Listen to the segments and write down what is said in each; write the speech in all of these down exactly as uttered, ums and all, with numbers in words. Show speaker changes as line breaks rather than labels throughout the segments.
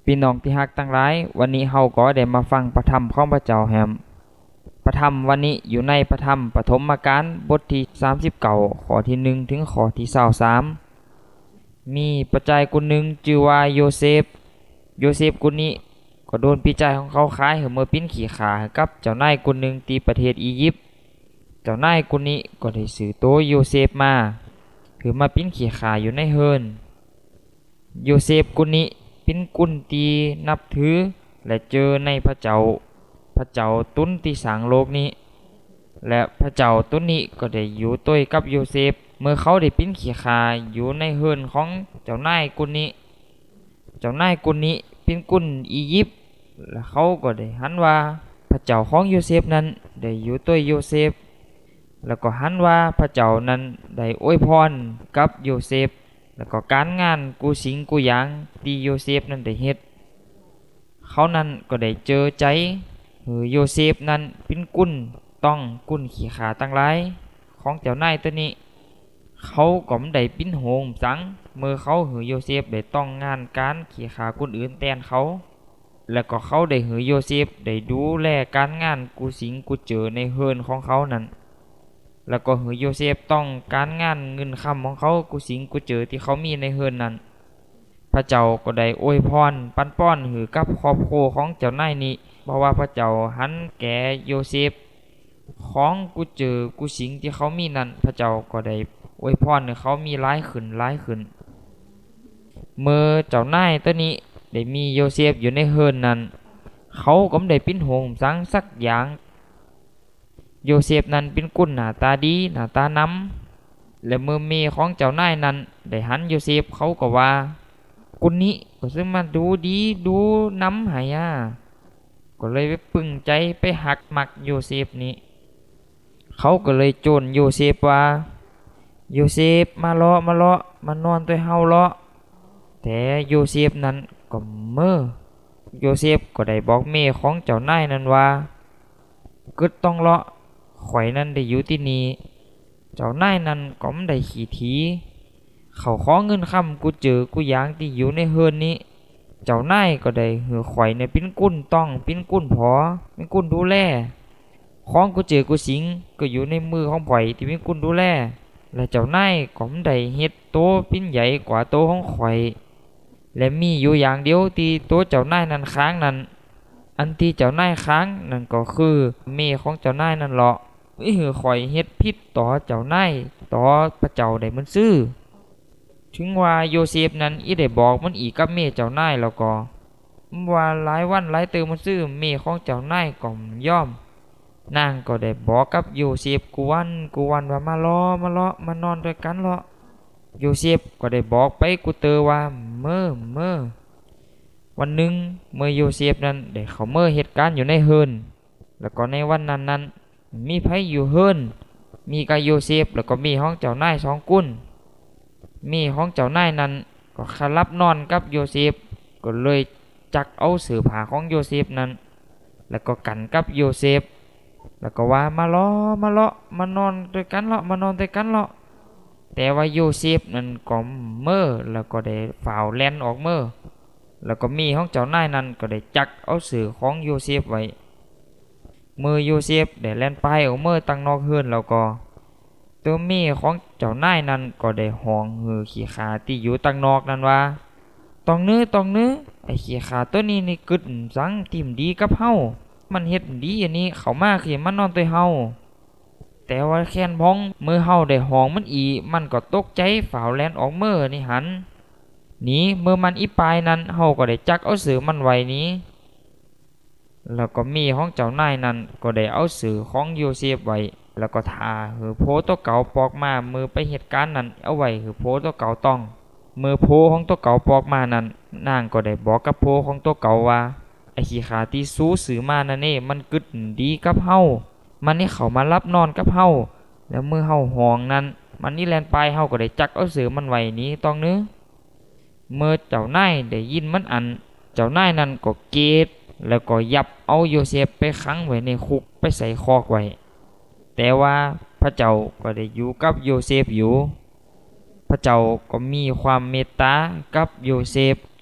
พี่น้องที่ฮักทั้งหลายวันนี้เฮาก็ได้มาฟังพระธรรมของพระเจ้าแฮมพระธรรมวันนี้อยู่ในพระธรรมปฐมกาลบทที่สามสิบเก้าข้อที่หนึ่งถึงข้อที่ยี่สิบสามมีปัจจัยคนหนึ่งชื่อว่าโยเซฟโยเซฟคนนี้ก็โดนพี่ชายของเขาขายให้เมื่อปิ้นขี่ขาให้กับเจ้านายคนหนึ่งที่ประเทศอียิปต์เจ้านายคนนี้ก็ได้ซื้อโตโยเซฟมาคือมาปิ้นขี่ขาอยู่ในเฮิรนโยเซฟคนนี้เป็นกุนตีนับถือและเจอในพระเจ้าพระเจ้าตุนที่สร้างโลกนี้และพระเจ้าตุนนี้ก็ได้อยู่ต้วยกับโยเซฟเมื่อเขาได้ปิ้นขี่ขาอยู่ในเฮิรนของเจ้านายกุนนี้เจ้านายกุนนี้เป็นกุนอียิปต์และเขาก็ได้หันว่าพระเจ้าของโยเซฟนั้นได้อยู่ต้วยโยเซฟแล้วก็หันว่าพระเจ้านั้นได้อวยพรกับโยเซฟแล้วก็การงานกูสิงกูหยางที่โยเซฟนั้นได้เฮ็ดเขานั้นก็ได้เจอใจหรือโยเซฟนั้นเป็นกุนต้องกุนขี่ขาตั้งหลายของเจ้านายตัวนี้เขาก็ไม่ได้ปิ้นโหงสังเมื่อเขาหือโยเซฟได้ต้องงานการขี่ขาคนอื่นแทนเขาแล้วก็เขาได้หือโยเซฟได้ดูแลการงานกูสิงกูเจอในเฮิรนของเขานั้นแล้วก็หือโยเซฟต้องการงานเงินคำของเขากูสิงกูเจอที่เขามีในเฮิรนนั้นพระเจ้าก็ได้อวยพรปันป้อนหือกับครอบครัวของเจ้านายนี้เพราะว่าพระเจ้าหันแก่โยเซฟของกูเจอกูสิงที่เขามีนั้นพระเจ้าก็ได้อวยพรให้เขามีหลายขึ้นหลายขึ้นเมื่อเจ้านายตัวนี้ได้มีโยเซฟอยู่ในเฮิรนนั้นเขาก็ไม่ได้ปิ้นโหงสังสักอย่างโยเซฟนั้นเป็นกุนหน้าตาดีหน้าตาน้ำและเมื่อเมียของเจ้านายนั้นได้หันโยเซฟเขาก็ว่ากุนนี้ก็ซึ่งมาดูดีดูน้ำหายาก็เลยไปปึงใจไปหักมักโยเซฟนี้เขาก็เลยโจรโยเซฟว่าโยเซฟมาเลาะมาเลาะมานอนตัวเฮาเลาะแต่โยเซฟนั้นก็เมื่อโยเซฟก็ได้บอกเมียของเจ้านายนั้นว่ากึดต้องเลาะข่อยนั้นได้อยู่ที่นี่เจ้านายนั้นก็ไม่ได้ขี้ทีเขาขอเงินคำกูเจอกูยางที่อยู่ในเฮิรนนี้เจ้านายก็ได้หือข่อยในปิ้นกุ้นต้องปิ้นกุ้นพอปิ้นกุ้นดูแลของกูเจอกูสิงก็อยู่ในมือของข่อยที่ปิ้นกุ้นดูแลและเจ้านายก็ไม่ได้เฮ็ดโตปิ้นใหญ่กว่าโตของข่อยและมีอยู่อย่างเดียวที่โตเจ้านายนั้นค้างนั้นอันที่เจ้านายค้างนั่นก็คือเมียของเจ้านายนั่นเหาะวิหือข่อยเฮ็ดผิดต่อเจ้านายต่อพระเจ้าได้มันซื่อถึงว่าโยเซฟนั้นอีได้บอกมันอีกกับเมียเจ้านายแล้วก็ว่าหลายวันหลายเติมมันซื่อเมียของเจ้านายก็ยอมนางก็ได้บอกกับโยเซฟกูวันกูวันว่ามาล้อมาเลาะมานอนด้วยกันเลาะโยเซฟก็ได้บอกไปกูเตอว่าเมื่อเมื่อวันหนึ่งเมื่อโยเซฟนั้นได้เข้าเมื่อเหตุการณ์อยู่ในเฮิรนแล้วก็ในวันนั้นนั้นมีไผอยู่เฮิรนมีกับโยเซฟแล้วก็มีห้องเจ้านายสองกุนมีห้องเจ้านายนั้นก็ขลับนอนกับโยเซฟก็เลยจักเอาเสื้อผ้าของโยเซฟนั้นแล้วก็กันกับโยเซฟแล้วก็ว่ามาล้อมาเลาะมานอนด้วยกันเลาะมานอนด้วยกันเลาะแต่ว่าโยเซฟนั้นก็เมื่อแล้วก็ได้ฝ่าวแล่นออกเมื่อแล้วก็มีของเจ้านายนั้นก็ได้จักเอาเสื้อของโยเซฟไว้เมื่อโยเซฟได้แล่นไปออกเมื่อตั้งนอกเฮือนแล้วก็ตัวเมียของเจ้านายนั้นก็ได้ห้องหือขี้ขาที่อยู่ตั้งนอกนั้นว่าตองเนื้อตองเนื้อไอ้ขี้ขาตัวนี้นี่กึดสังทิมดีกับเฮามันเฮ็ดดีอันนี้เขามาคือมันนอนตัวเฮาแต่ว่าแค้นพ้องเมื่อเฮาได้ห้องมันอีมันก็ตกใจฝ่าวแล่นออกเมื่อนี่หันนี้เมื่อมันอีปายนั้นเฮาก็ได้จักเอาเสือมันไว้นี้แล้วก็มีของเจ้านายนั้นก็ได้เอาเสือของโยเซฟไว้แล้วก็ทาหือโพตัวเก่าปอกมามือไปเหตุการณ์นั้นเอาไว้หือโพตัวเก่าต้องมือโพของตัวเก่าปอกมานั้นนางก็ได้บอกกับโพของตัวเก่าว่าไอ้ขี้ขาที่สู้สือมานั่นเองมันกึดดีกับเฮามันนี่เขามารับนอนกับเฮาแล้วมือเฮาห้องนั้นมันนี่แลนไปเฮาก็ได้จักเอาเสือมันไว้นี้ต้องเนื้อเมื่อเจ้านายได้ยินมันอันเจ้านายนั้นก็เกตแล้วก็ยับเอาโยเซฟไปขังไว้ในคุกไปใส่คอกไว้แต่ว่าพระเจ้าก็ได้อยู่กับโยเซฟอยู่พระเจ้าก็มีความเมตตากับโยเซฟ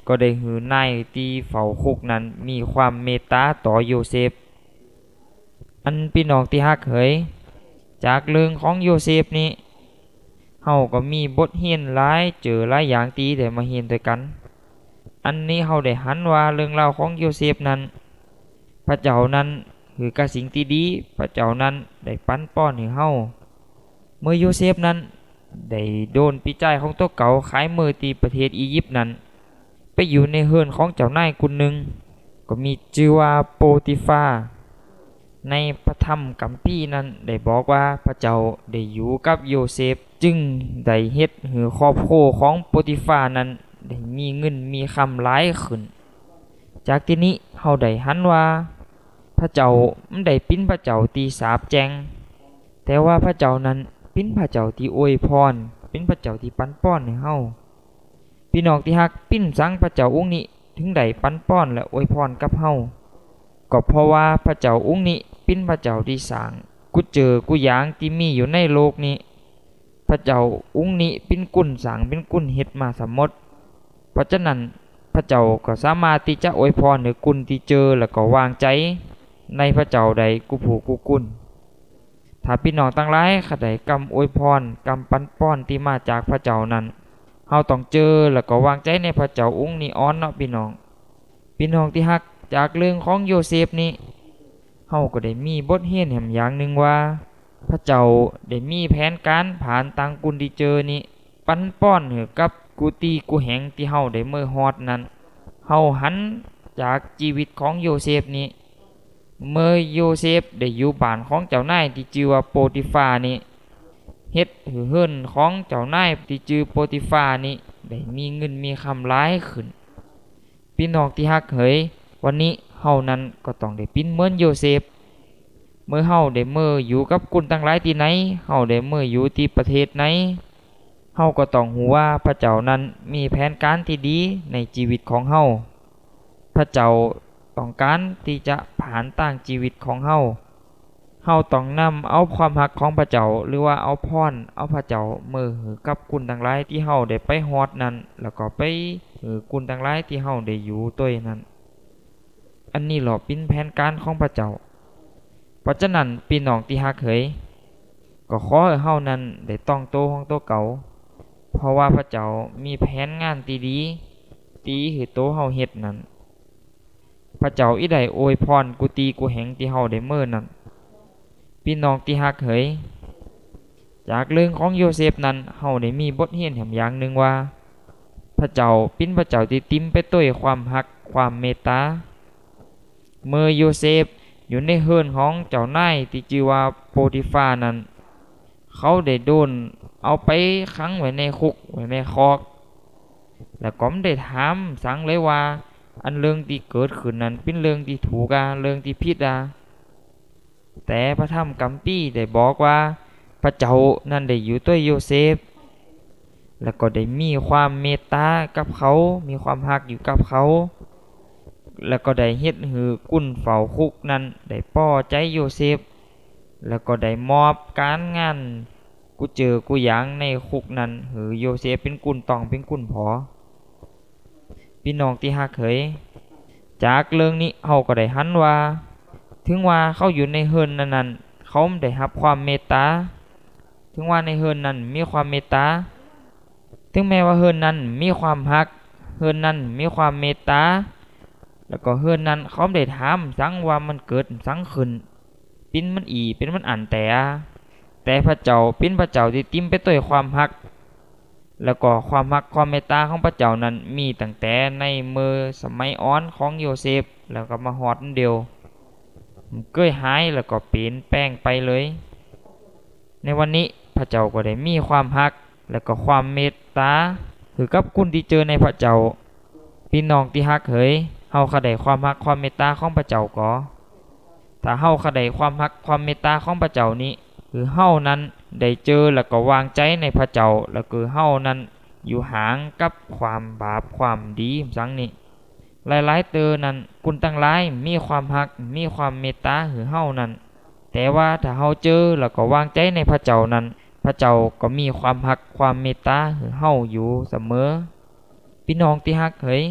ก็ได้หือนายที่เฝ้าคุกนั้นมีความเมตตาต่อโยเซฟอันพี่น้องที่ฮักเขยจากเรื่องของโยเซฟนี้เฮาก็มีบทเรียนหลายเจอหลายอย่างที่ได้มาเรียนด้วยกันอันนี้เฮาได้หันว่าเรื่องราวของโยเซฟนั้นพระเจ้านั้นคือกะสิ่งที่ดีพระเจ้านั้นได้ปั้นป้อนให้เฮาเมื่อโยเซฟนั้นได้โดนปีจ่ายของตัวเก่าขายมือที่ประเทศอียิปต์นั้นไปอยู่ในเฮือนของเจ้านายคนหนึ่งก็มีชื่อว่าโปติฟาในพระธรรมคัมภีร์นั้นได้บอกว่าพระเจ้าได้อยู่กับโยเซฟจึงได้เฮ็ดให้ครอบครัวของโปติฟานั้นได้มีเงินมีคำหลายขึ้นจากที่นี้เฮาได้หันว่าพระเจ้ามันได้เป็นพระเจ้าที่สาปแช่งแต่ว่าพระเจ้านั้นเป็นพระเจ้าที่อวยพรเป็นพระเจ้าที่ปั้นป้อนให้เฮาพี่น้องที่ฮักปิ้นสังพระเจ้าองค์นี้ถึงได้ปั้นป้อนและอวยพรกับเฮาก็เพราะว่าพระเจ้าองค์นี้เป็นพระเจ้าที่สร้างกุเจอกุหยางที่มีอยู่ในโลกนี้พระเจ้าองค์นี้เป็นกุนสร้างเป็นกุนเฮ็ดมาสมมติเพราะฉะนั้นพระเจ้าก็สามารถที่จะอวยพรหรือกุนที่เจอแล้วก็วางใจในพระเจ้าใดกุผู้กุกุนถ้าพี่น้องทั้งหลายขัดใดกำอวยพรกำปั้นป้อนที่มาจากพระเจ้านั้นเฮาต้องเจอแล้วก็วางใจในพระเจ้าองค์นี้อ่อนเนาะพี่น้องพี่น้องที่ฮักจากเรื่องของโยเซฟนี้เฮาก็ได้มีบทเรียนแห่งอย่างหนึ่งว่าพระเจ้าได้มีแผนการผ่านต่างกุนที่เจอนี้ปั้นป้อนให้กับกูตีกูแหงที่เฮาได้เมื่อฮอดนั้นเฮาหันจากชีวิตของโยเซฟนี้เมื่อโยเซฟได้อยู่บ้านของเจ้านายที่ชื่อว่าโปติฟานี้เฮ็ดให้เฮือนของเจ้านายที่ชื่อโปติฟานี้ได้มีเงินมีคำหลายขึ้นพี่น้องที่ฮักเขยวันนี้เฮานั้นก็ต้องได้เป็นเหมือนโยเซฟเมื่อเฮาได้เมื่ออยู่กับกุนทั้งหลายที่ไหนเฮาได้เมื่ออยู่ที่ประเทศไหนเฮาก็ต้องรู้ว่าพระเจ้านั้นมีแผนการที่ดีในชีวิตของเฮาพระเจ้าต้องการที่จะผ่านต่างชีวิตของเฮาเฮาต้องนำเอาความรักของพระเจ้าหรือว่าเอาพรเอาพระเจ้าเมื่อหือกับกุนทั้งหลายที่เฮาได้ไปฮอดนั้นแล้วก็ไปหือกุนทั้งหลายที่เฮาได้อยู่ด้วยนั้นอันนี้หรอเป็นแผนการของพระเจ้าเพราะฉะนั้นพี่น้องที่ฮักเขยก็ขอให้เฮานั้นได้ต้องโตของโตเก่าเพราะว่าพระเจ้ามีแผนงานที่ดีตีให้โตเฮาเฮ็ดนั้นพระเจ้าอีได้อวยพรกุตีกุแหงที่เฮาได้เมื่อนั้นพี่น้องที่ฮักเขยจากเรื่องของโยเซฟนั้นเฮาได้มีบทเรียนแห่งอย่างหนึ่งว่าพระเจ้าเป็นพระเจ้าที่เต็มไปด้วยความรักความเมตตาเมื่อโยเซฟอยู่ในเฮือนของเจ้านายที่ชื่อว่าโปติฟานั้นเขาได้โดนเอาไปขังไว้ในคุกไว้ในคอกแล้วก็ได้ถามสังเลยว่าอันเรื่องที่เกิดขึ้นนั้นเป็นเรื่องที่ถูกอ่ะเรื่องที่ผิดอ่ะแต่พระธรรมคัมภีร์ได้บอกว่าพระเจ้านั้นได้อยู่ด้วยโยเซฟแล้วก็ได้มีความเมตตากับเขามีความรักอยู่กับเขาแล้วก็ได้เฮ็ดให้กุนเฝ้าคุกนั้นได้ป้อใจโยเซฟแล้วก็ได้มอบการงานกูเจอกูหยางในคุกนั้นหือโยเซฟเป็นกุนตองเป็นกุนพอพี่น้องที่ฮักเขยจากเรื่องนี้เฮาก็ได้หันว่าถึงว่าเขาอยู่ในเฮือนนั้นเขาได้รับความเมตตาถึงว่าในเฮือนนั้นมีความเมตตาถึงแม้ว่าเฮือนนั้นมีความฮักเฮือนนั้นมีความเมตตาแล้วก็เฮือนนั้นเขาได้ถามสังว่ามันเกิดสังขึ้นเป็นมันอีเป็นมันอันแต่แต่พระเจ้าเป็นพระเจ้าที่เต็มไปด้วยความฮักแล้วก็ความรักความเมตตาของพระเจ้านั้นมีตั้งแต่ในมือสมัยอ่อนของโยเซฟแล้วก็มาฮอดเดียวมันเกยหายแล้วก็เปลี่ยนแปลงไปเลยในวันนี้พระเจ้าก็ได้มีความรักแล้วก็ความเมตตาคือกับคุณที่เจอในพระเจ้าพี่น้องที่ฮักเขยเฮาเข้าได้ความรักความเมตตาของพระเจ้าก็ถ้าเฮาเข้าได้ความรักความเมตตาของพระเจ้านี้คือเฮานั้นได้เจอแล้วก็วางใจในพระเจ้าแล้วคือเฮานั้นอยู่ห่างกับความบาปความดีสังนี้หลายๆเตอนั้นกุนตั้งหลายมีความรักมีความเมตตาคือเฮานั้นแต่ว่าถ้าเฮาเจอแล้วก็วางใจในพระเจ้านั้นพระเจ้าก็มีความรักความเมตตาคือเฮาอยู่เสมอพี่น้องที่ฮักเฮ้ย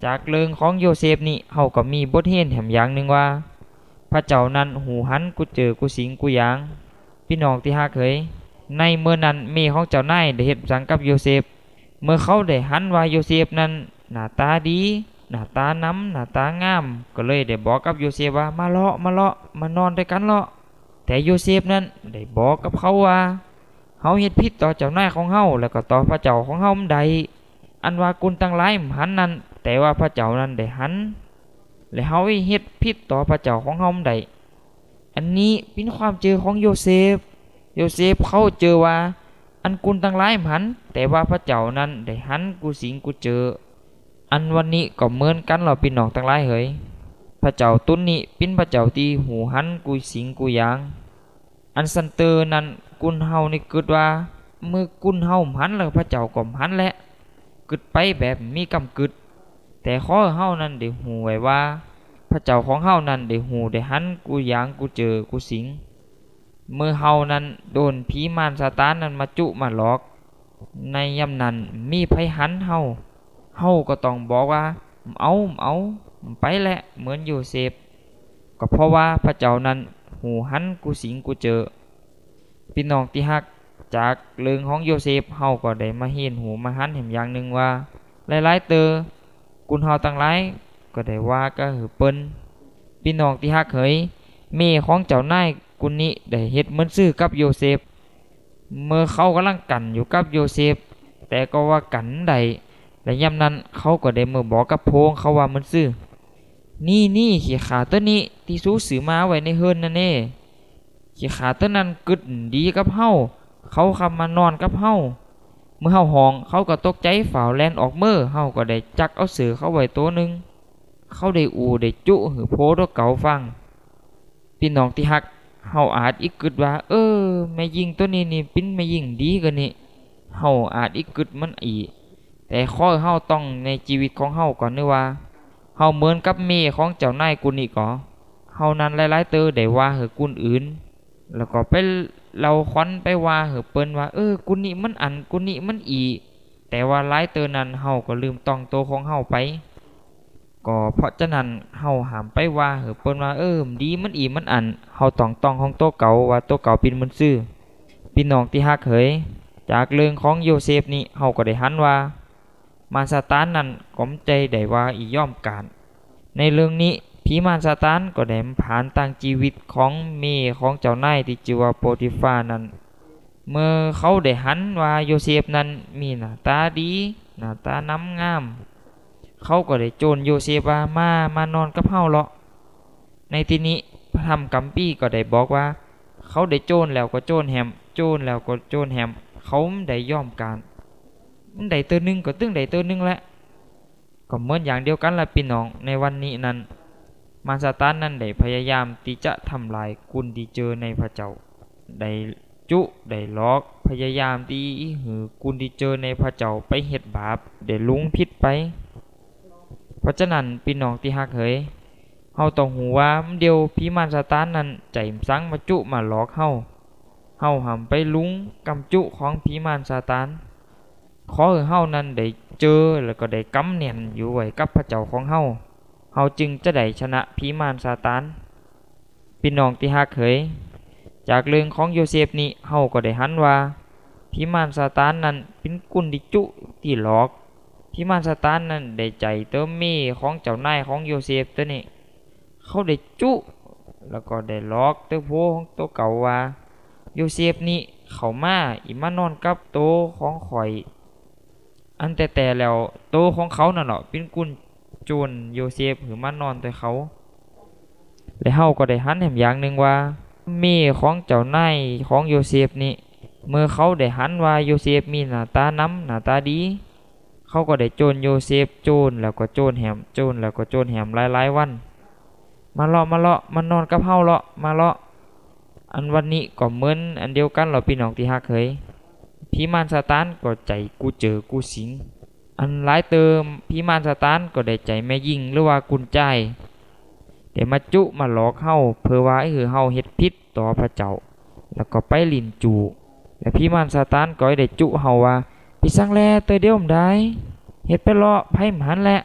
จากเรื่องของโยเซฟนี่เฮาก็มีบทเรียนแถมอย่างหนึงว่าพระเจ้านั้นหูหันกูเจอกูสิงกูหยางพี่น้องที่ฮักเอ๋ยในเมื่อนั้นแม่ของเจ้านายได้เฮ็ดสังกับโยเซฟเมื่อเขาได้หันว่าโยเซฟนั้นหน้าตาดีหน้าตาน้ำหน้าตางามก็เลยได้บอกกับโยเซฟว่ามาเลาะมาเลาะมานอนด้วยกันเลาะแต่โยเซฟนั้นได้บอกกับเขาว่าเฮาเฮ็ดผิดต่อเจ้านายของเฮาแล้วก็ต่อพระเจ้าของเฮาใดอันว่ากุญตั้งหลายหันนั้นแต่ว่าพระเจ้านั้นได้หันและเฮาเฮ็ดผิดต่อพระเจ้าของเฮาใดอันนี้เป็นความเจอของโยเซฟโยเซฟเขาเจอว่าอันกุญตั้งหลายหันแต่ว่าพระเจ้านั้นได้หันกูสิงกูเจออันวันนี้ก็เหมือนกันเราพี่น้องทั้งหลายเฮ้ยพระเจ้าตุนนี้เป็นพระเจ้าที่หูหันกูสิงกูหยางอันสันเตอร์นั้นกุญเฮานี่คิดว่าเมื่อกุญเฮาหันแล้วพระเจ้าก็หันแหละคิดไปแบบมีกำกึดแต่ขอเฮานั้นได้หูไว้ว่าพระเจ้าของเฮานั้นได้หูได้หันกูหยางกูเจอกูสิงเมื่อเฮานั้นโดนผีมารซาตานนั้นมาจุมาหลอกในยามนั้นมีไผหันเฮาเฮาก็ต้องบอกว่าเอาเอาไปแหละเหมือนโยเซฟก็เพราะว่าพระเจ้านั้นหูหันกูสิงกูเจอพี่น้องที่ฮักจากเรื่องของโยเซฟเฮาก็ได้มาเห็นหูมาหันเห็นอย่างหนึ่งว่าหลายๆเตอกุญเฮาตั้งหลายก็ได้ว่าก็หือเปิ้นพี่น้องที่ฮักเฮ้ยแม่ของเจ้านายกุญนี้ได้เฮ็ดเหมือนซื่อกับโยเซฟเมื่อเขากำลังกันอยู่กับโยเซฟแต่ก็ว่ากันใดและยามนั้นเขาก็ได้มือบอกกับโพงเขาว่าเหมือนซื่อนี่นี่ขี้ขาตัวนี้ที่สู้ซื้อมาไว้ในเฮือนนั่นเน่ขี้ขาตัวนั้นกึดดีกับเฮาเขาคำมานอนกับเฮาเมื่อเฮาห้องเขาก็ตกใจฝ่าวแลนออกมือเฮาก็ได้จักเอาเสือเขาไว้ตัวนึงเขาได้อูได้จุหือโพตัวเก่าฟังพี่น้องที่ฮักเฮาอาจอีกกึดว่าเออแม่ยิงตัวนี้นี่เป็นแม่ยิงดีกันนี่เฮาอาจอีกกึดมันอีแต่ข้อเฮาต้องในชีวิตของเฮาก่อนนึกว่าเฮาเหมือนกับแม่ของเจ้านายกุนนี่ก่อเฮานั้นหลายๆเตอได้ว่าหือกุนอื่นแล้วก็ไปเราควันไปว่าหือเปิ้นว่าเออกุนนี่มันอันกุนนี่มันอีแต่ว่าหลายเตอนั้นเฮาก็ลืมต้องโตของเฮาไปก็เพราะฉะนั้นเฮาห้ามไปว่าหือเปิ้นว่าเออดีมันอีมันอันเฮาต้องต้องของโตเก่าว่าโตเก่าเป็นมันซื่อพี่น้องที่ฮักเขยจากเรื่องของโยเซฟนี่เฮาก็ได้หันว่ามาซาตานนั้นก้มใจได้ว่าอีย่อมการในเรื่องนี้ผีมารซาตานก็ได้ผ่านตั้งชีวิตของเมของเจ้านายที่ชื่อว่าโปติฟานั้นเมื่อเขาได้หันว่าโยเซฟนั้นมีหน้าตาดีหน้าตาน้ำงามเขาก็ได้โจรโยเซฟว่ามามานอนกับเฮาเลาะในที่นี้พระธรรมกัมพีก็ได้บอกว่าเขาได้โจรแล้วก็โจรแฮมโจรแล้วก็โจรแฮมเขาได้ย่อมการมันได้ตัวนึงก็ตึ้งได้ตัวนึงแหละก็เหมือนอย่างเดียวกันละพี่น้องในวันนี้นั้นมารซาตานนั้นได้พยายามที่จะทำลายกุญที่เจอในพระเจ้าได้จุได้ล็อกพยายามที่หือกุญที่เจอในพระเจ้าไปเฮ็ดบาปได้ลุงผิดไปเพราะฉะนั้นพี่น้องที่ฮักเฮ้ยเฮาต้องหูว่าเดียวผีมารซาตานนั้นใจสังมาจุมาหลอกเฮาเฮาห้ามไปลุงกำจุของผีมารซาตานขอให้เฮานั้นได้เจอแล้วก็ได้กำเนียนอยู่ไว้กับพระเจ้าของเฮาเฮาจึงจะได้ชนะผีมารซาตานพี่น้องที่ฮักเขยจากเรื่องของโยเซฟนี้เฮาก็ได้หันว่าผีมารซาตานนั้นเป็นกุนดิจุที่หลอกผีมารซาตานนั้นได้ใจเติมมีของเจ้านายของโยเซฟตัวนี้เขาได้จุแล้วก็ได้หลอกเตอโพของตัวเก่าว่าโยเซฟนี้เข้ามาอีมานอนกับโตของข่อยอันแต่แต่แล้วโตของเขานั่นแหละเป็นกุญโจรโยเซฟหรือมานอนแต่เขาและเฮาก็ได้หันแหมอย่างหนึ่งว่าแม่ของเจ้านายของโยเซฟนี่เมื่อเขาได้หันว่าโยเซฟมีหน้าตาน้ำหน้าตาดีเขาก็ได้โจรโยเซฟโจรแล้วก็โจรแหมโจรแล้วก็โจรแหมหลายๆวันมาเลาะมาเลาะมานอนกับเฮาเลาะมาเลาะอันวันนี้ก็เหมือนอันเดียวกันเหรอพี่น้องที่ฮักเฮ้ยผีมารซาตานก็ใจกูเจอกูสิงอันหลายเติมผีมารซาตานก็ได้ใจแม่ยิงหรือว่ากุญใจได้มาจุมาหลอกเฮาเพื่อว่าคือเฮาเฮ็ดผิดต่อพระเจ้าแล้วก็ไปลิ้นจูและผีมารซาตานก็ได้จุเฮาว่าพี่สังแลเตยเดียวมได้เฮ็ดไปเลาะไผหมันแหละ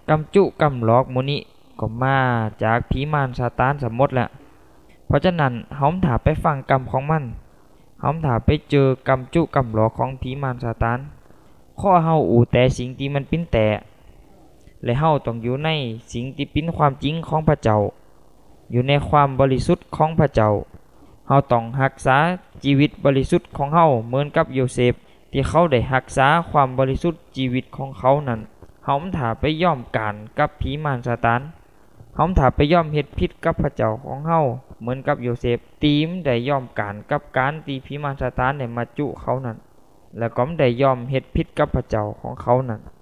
กำจุกำหลอกหมู่นี้ก็มาจากผีมารซาตานซะหมดแหละเพราะฉะนั้นเฮาถ้าไปฟังกรรมของมันเฮาถ้าไปเจอกำจุกำหลอกของผีมารซาตานขอเฮาอู่แต่สิ่งที่มันเป็นแต่และเฮาต้องอยู่ในสิ่งที่เป็นความจริงของพระเจ้าอยู่ในความบริสุทธิ์ของพระเจ้าเฮาต้องรักษาชีวิตบริสุทธิ์ของเฮาเหมือนกับโยเซฟที่เขาได้รักษาความบริสุทธิ์ชีวิตของเขานั้นเฮาถ้าไปย่อมการกับผีมารซาตานเฮาถ้าไปย่อมเฮ็ดผิดกับพระเจ้าของเฮาเหมือนกับโยเซฟตีมได้ย่อมการกับการที่ผีมารซาตานได้มาจุเขานั้นแล้วก็ได้ยอมเฮ็ดผิดกับพระเจ้าของเขานั้น